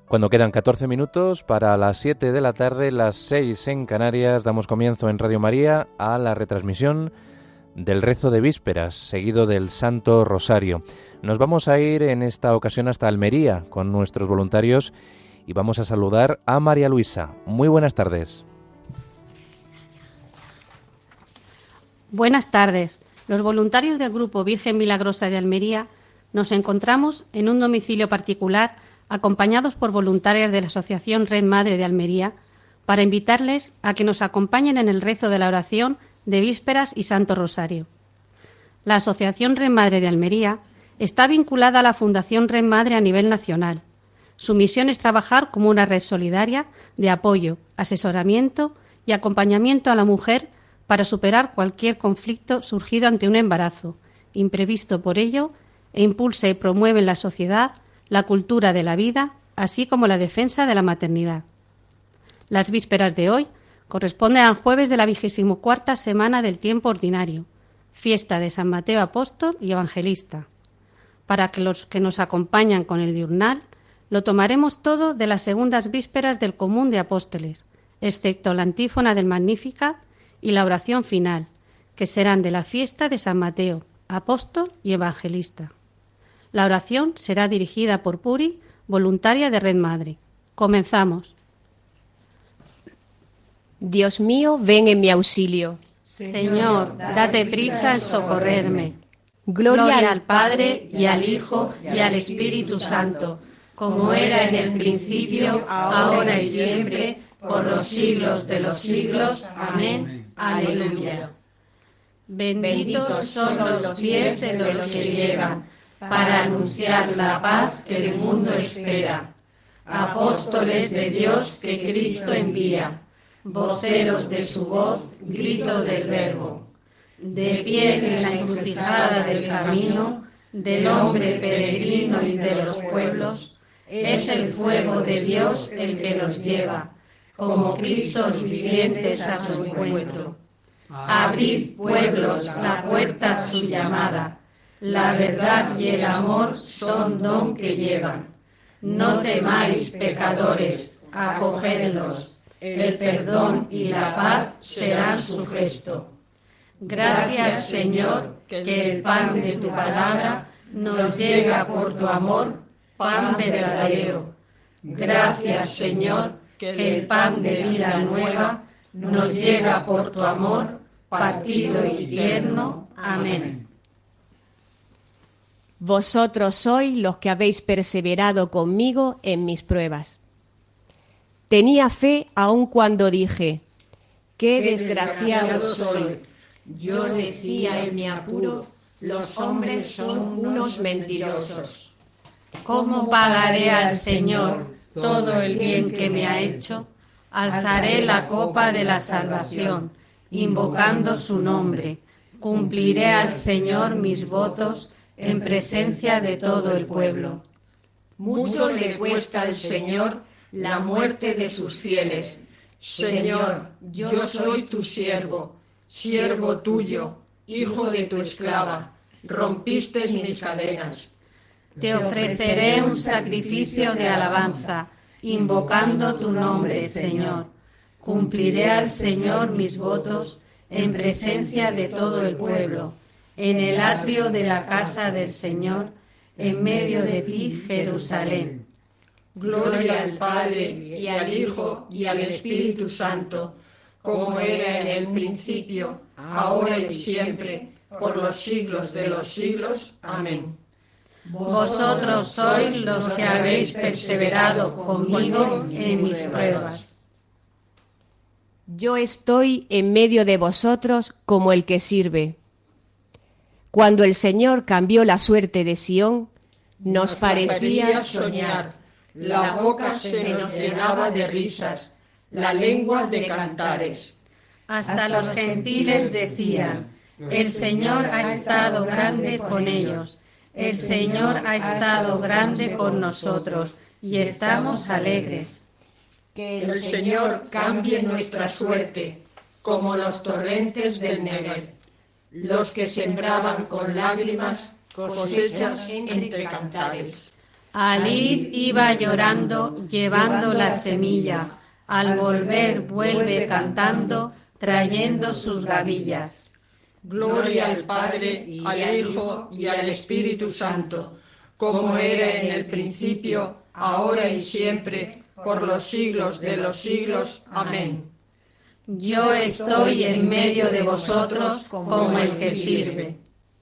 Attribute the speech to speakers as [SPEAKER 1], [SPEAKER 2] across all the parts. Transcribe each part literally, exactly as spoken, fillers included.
[SPEAKER 1] Cuando quedan catorce minutos para las siete de la tarde, las seis en Canarias, damos comienzo en Radio María a la retransmisión del rezo de vísperas, seguido del Santo Rosario. Nos vamos a ir en esta ocasión hasta Almería con nuestros voluntarios y vamos a saludar a María Luisa. Muy buenas tardes.
[SPEAKER 2] Buenas tardes. Los voluntarios del Grupo Virgen Milagrosa de Almería nos encontramos en un domicilio particular acompañados por voluntarias de la Asociación Red Madre de Almería, para invitarles a que nos acompañen en el rezo de la oración de Vísperas y Santo Rosario. La Asociación Red Madre de Almería está vinculada a la Fundación Red Madre a nivel nacional. Su misión es trabajar como una red solidaria de apoyo, asesoramiento y acompañamiento a la mujer para superar cualquier conflicto surgido ante un embarazo, imprevisto por ello, e impulsa y promueve en la sociedad la cultura de la vida, así como la defensa de la maternidad. Las vísperas de hoy corresponden al jueves de la vigésimo cuarta semana del tiempo ordinario, fiesta de San Mateo Apóstol y Evangelista. Para que los que nos acompañan con el diurnal, lo tomaremos todo de las segundas vísperas del Común de Apóstoles, excepto la antífona del Magnificat y la oración final, que serán de la fiesta de San Mateo, Apóstol y Evangelista. La oración será dirigida por Puri, voluntaria de Red Madre. Comenzamos.
[SPEAKER 3] Dios mío, ven en mi auxilio.
[SPEAKER 2] Señor, date prisa en socorrerme.
[SPEAKER 3] Gloria,
[SPEAKER 2] Gloria al Padre, y al Hijo, y al Espíritu Santo, como era en el principio, ahora y siempre, por los siglos de los siglos. Amén. Aleluya. Benditos son los pies de los que llegan para anunciar la paz que el mundo espera. Apóstoles de Dios que Cristo envía, voceros de su voz, grito del Verbo. De pie en la encrucijada del camino, del hombre peregrino y de los pueblos, es el fuego de Dios el que los lleva, como Cristos vivientes a su encuentro. Abrid, pueblos, la puerta a su llamada. La verdad y el amor son don que llevan. No temáis, pecadores, acogedlos. El perdón y la paz serán su gesto. Gracias, Señor, que el pan de tu palabra nos llega por tu amor, pan verdadero. Gracias, Señor, que el pan de vida nueva nos llega por tu amor, partido y tierno. Amén.
[SPEAKER 3] Vosotros sois los que habéis perseverado conmigo en mis pruebas. Tenía fe aun cuando dije, qué desgraciado soy. Yo decía en mi apuro, los hombres son unos mentirosos.
[SPEAKER 2] ¿Cómo pagaré al Señor todo el bien que me ha hecho? Alzaré la copa de la salvación, invocando su nombre. Cumpliré al Señor mis votos en presencia de todo el pueblo.
[SPEAKER 4] Mucho le cuesta al Señor la muerte de sus fieles. Señor, yo soy tu siervo, siervo tuyo, hijo de tu esclava. Rompiste mis cadenas.
[SPEAKER 2] Te ofreceré un sacrificio de alabanza, invocando tu nombre, Señor. Cumpliré al Señor mis votos en presencia de todo el pueblo, en el atrio de la casa del Señor, en medio de ti, Jerusalén.
[SPEAKER 4] Gloria al Padre, y al Hijo, y al Espíritu Santo, como era en el principio, ahora y siempre, por los siglos de los siglos. Amén.
[SPEAKER 2] Vosotros sois los que habéis perseverado conmigo en mis pruebas.
[SPEAKER 3] Yo estoy en medio de vosotros como el que sirve. Cuando el Señor cambió la suerte de Sión, nos parecía soñar.
[SPEAKER 4] La boca se nos llenaba de risas, la lengua de cantares.
[SPEAKER 2] Hasta los gentiles decían, el Señor ha estado grande con ellos, el Señor ha estado grande con nosotros, y estamos alegres.
[SPEAKER 4] Que el Señor cambie nuestra suerte, como los torrentes del Negev. Los que sembraban con lágrimas cosechas entre cantares.
[SPEAKER 2] Al ir iba llorando, llevando la semilla. Al volver vuelve cantando, trayendo sus gavillas.
[SPEAKER 4] Gloria al Padre, al Hijo y al Espíritu Santo, como era en el principio, ahora y siempre, por los siglos de los siglos. Amén.
[SPEAKER 2] Yo estoy en medio de vosotros como el que sirve.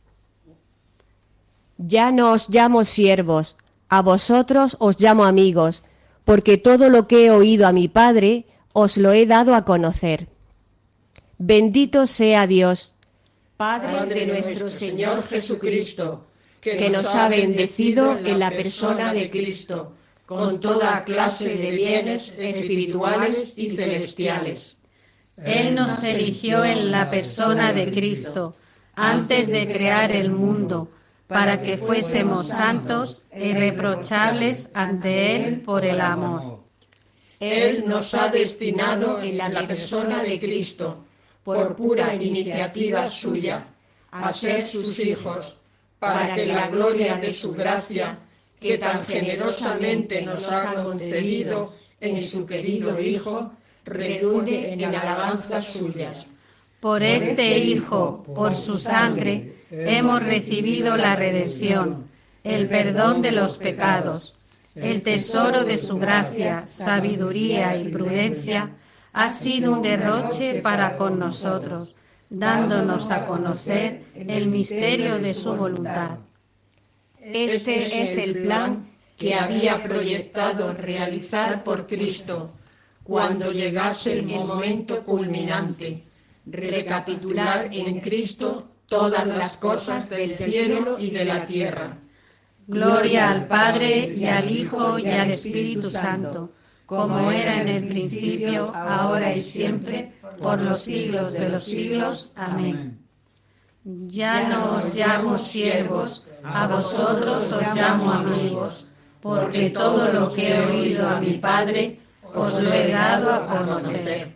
[SPEAKER 3] Ya no os llamo siervos, a vosotros os llamo amigos, porque todo lo que he oído a mi Padre os lo he dado a conocer. Bendito sea Dios, Padre de nuestro Señor Jesucristo, que nos ha bendecido en la persona de Cristo, con toda clase de bienes espirituales y celestiales.
[SPEAKER 2] Él nos eligió en la persona de Cristo, antes de crear el mundo, para que fuésemos santos e irreprochables ante Él por el amor.
[SPEAKER 4] Él nos ha destinado en la persona de Cristo, por pura iniciativa suya, a ser sus hijos, para que la gloria de su gracia, que tan generosamente nos ha concedido en su querido Hijo, redunde en alabanzas suyas.
[SPEAKER 2] Por este Hijo, por su sangre, hemos recibido la redención, el perdón de los pecados. El tesoro de su gracia, sabiduría y prudencia ha sido un derroche para con nosotros, dándonos a conocer el misterio de su voluntad.
[SPEAKER 4] Este es el plan que había proyectado realizar por Cristo, cuando llegase el momento culminante, recapitular en Cristo todas las cosas del cielo y de la tierra.
[SPEAKER 2] Gloria al Padre, y al Hijo, y al Espíritu Santo, como era en el principio, ahora y siempre, por los siglos de los siglos. Amén. Ya no os llamo siervos, a vosotros os llamo amigos, porque todo lo que he oído a mi Padre os lo he dado a conocer.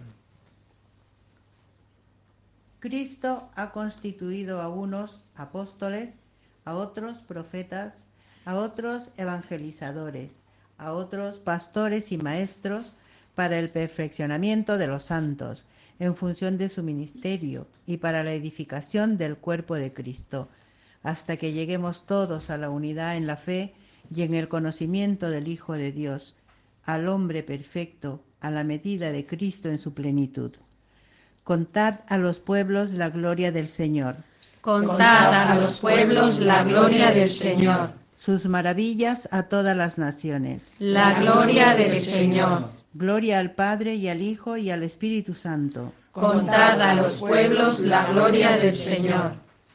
[SPEAKER 5] Cristo ha constituido a unos apóstoles, a otros profetas, a otros evangelizadores, a otros pastores y maestros para el perfeccionamiento de los santos, en función de su ministerio y para la edificación del cuerpo de Cristo, hasta que lleguemos todos a la unidad en la fe y en el conocimiento del Hijo de Dios, al hombre perfecto, a la medida de Cristo en su plenitud. Contad a los pueblos la gloria del Señor.
[SPEAKER 2] Contad a los pueblos la gloria del Señor.
[SPEAKER 5] Sus maravillas a todas las naciones.
[SPEAKER 2] La gloria del Señor.
[SPEAKER 5] Gloria al Padre y al Hijo y al Espíritu Santo.
[SPEAKER 2] Contad a los pueblos la gloria del Señor.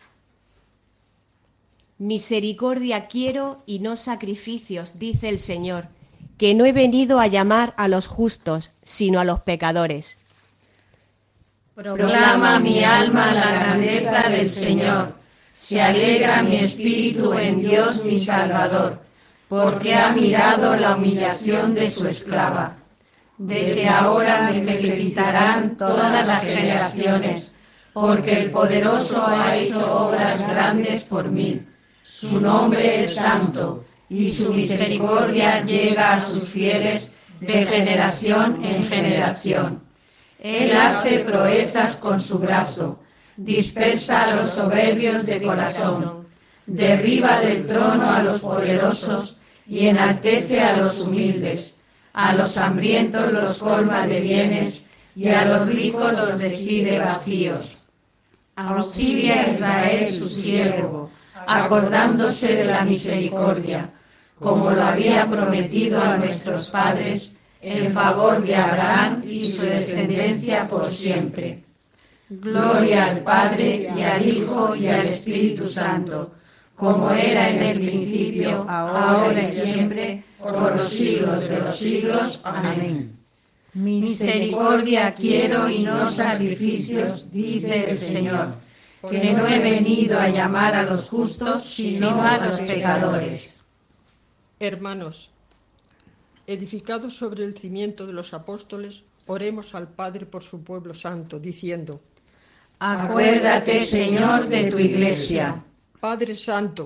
[SPEAKER 3] Misericordia quiero y no sacrificios, dice el Señor, que no he venido a llamar a los justos, sino a los pecadores.
[SPEAKER 2] Proclama mi alma la grandeza del Señor. Se alegra mi espíritu en Dios mi Salvador, porque ha mirado la humillación de su esclava. Desde ahora me felicitarán todas las generaciones, porque el Poderoso ha hecho obras grandes por mí. Su nombre es santo, y su misericordia llega a sus fieles de generación en generación. Él hace proezas con su brazo, dispersa a los soberbios de corazón, derriba del trono a los poderosos y enaltece a los humildes. A los hambrientos los colma de bienes y a los ricos los despide vacíos. Auxilia a Israel su siervo, acordándose de la misericordia, como lo había prometido a nuestros padres, en favor de Abraham y su descendencia por siempre. Gloria al Padre, y al Hijo, y al Espíritu Santo, como era en el principio, ahora y siempre, por los siglos de los siglos. Amén. Misericordia quiero y no sacrificios, dice el Señor, que no he venido a llamar a los justos, sino a los pecadores.
[SPEAKER 6] Hermanos, edificados sobre el cimiento de los apóstoles, oremos al Padre por su pueblo santo, diciendo:
[SPEAKER 2] Acuérdate, Señor, de tu Iglesia.
[SPEAKER 6] Padre Santo,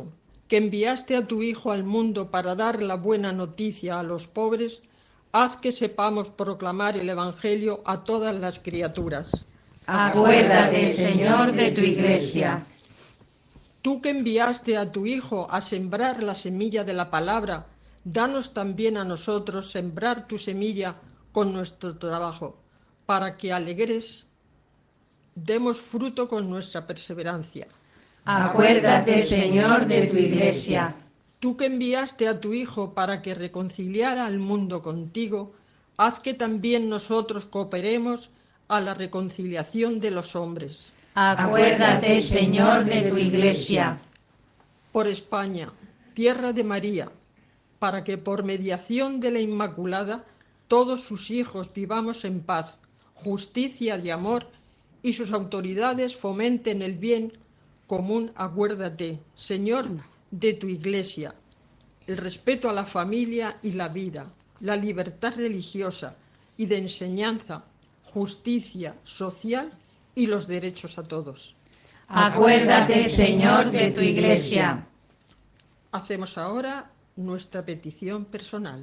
[SPEAKER 6] que enviaste a tu Hijo al mundo para dar la buena noticia a los pobres, haz que sepamos proclamar el Evangelio a todas las criaturas.
[SPEAKER 2] Acuérdate, Señor, de tu Iglesia.
[SPEAKER 6] Tú que enviaste a tu Hijo a sembrar la semilla de la palabra, danos también a nosotros sembrar tu semilla con nuestro trabajo, para que alegres demos fruto con nuestra perseverancia.
[SPEAKER 2] Acuérdate, Señor, de tu Iglesia.
[SPEAKER 6] Tú que enviaste a tu Hijo para que reconciliara al mundo contigo, haz que también nosotros cooperemos a la reconciliación de los hombres.
[SPEAKER 2] Acuérdate, Señor, de tu Iglesia.
[SPEAKER 6] Por España, tierra de María, para que por mediación de la Inmaculada todos sus hijos vivamos en paz, justicia y amor, y sus autoridades fomenten el bien común. Acuérdate, Señor, de tu Iglesia, el respeto a la familia y la vida, la libertad religiosa y de enseñanza, justicia social y los derechos a todos.
[SPEAKER 2] Acuérdate, Señor, de tu Iglesia.
[SPEAKER 6] Hacemos ahora nuestra petición personal.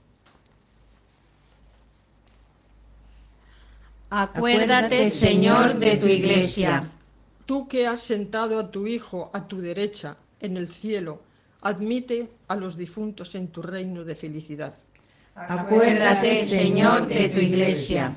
[SPEAKER 2] Acuérdate, Señor, de tu Iglesia.
[SPEAKER 6] Tú que has sentado a tu Hijo a tu derecha en el cielo, admite a los difuntos en tu reino de felicidad.
[SPEAKER 2] Acuérdate, Señor, de tu Iglesia.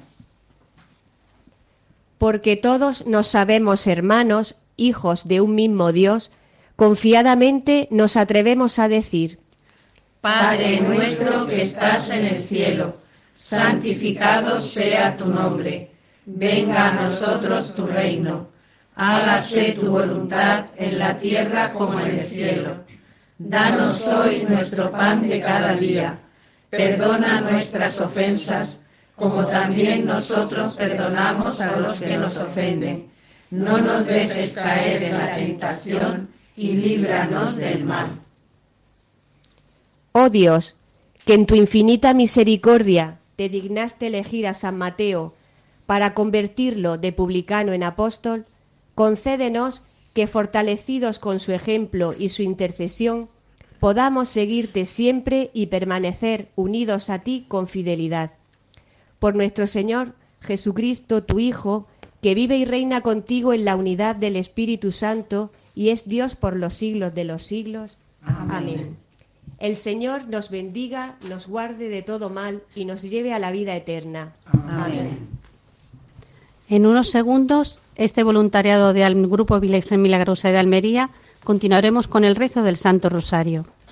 [SPEAKER 3] Porque todos nos sabemos hermanos, hijos de un mismo Dios, confiadamente nos atrevemos a decir:
[SPEAKER 2] Padre nuestro que estás en el cielo, santificado sea tu nombre. Venga a nosotros tu reino. Hágase tu voluntad en la tierra como en el cielo. Danos hoy nuestro pan de cada día. Perdona nuestras ofensas, como también nosotros perdonamos a los que nos ofenden. No nos dejes caer en la tentación y líbranos del mal.
[SPEAKER 3] Oh Dios, que en tu infinita misericordia te dignaste elegir a San Mateo para convertirlo de publicano en apóstol, concédenos que, fortalecidos con su ejemplo y su intercesión, podamos seguirte siempre y permanecer unidos a ti con fidelidad. Por nuestro Señor Jesucristo, tu Hijo, que vive y reina contigo en la unidad del Espíritu Santo y es Dios por los siglos de los siglos. Amén. Amén. El Señor nos bendiga, nos guarde de todo mal y nos lleve a la vida eterna. Amén. Amén.
[SPEAKER 7] En unos segundos, este voluntariado del Grupo Virgen Milagrosa de Almería, continuaremos con el rezo del Santo Rosario.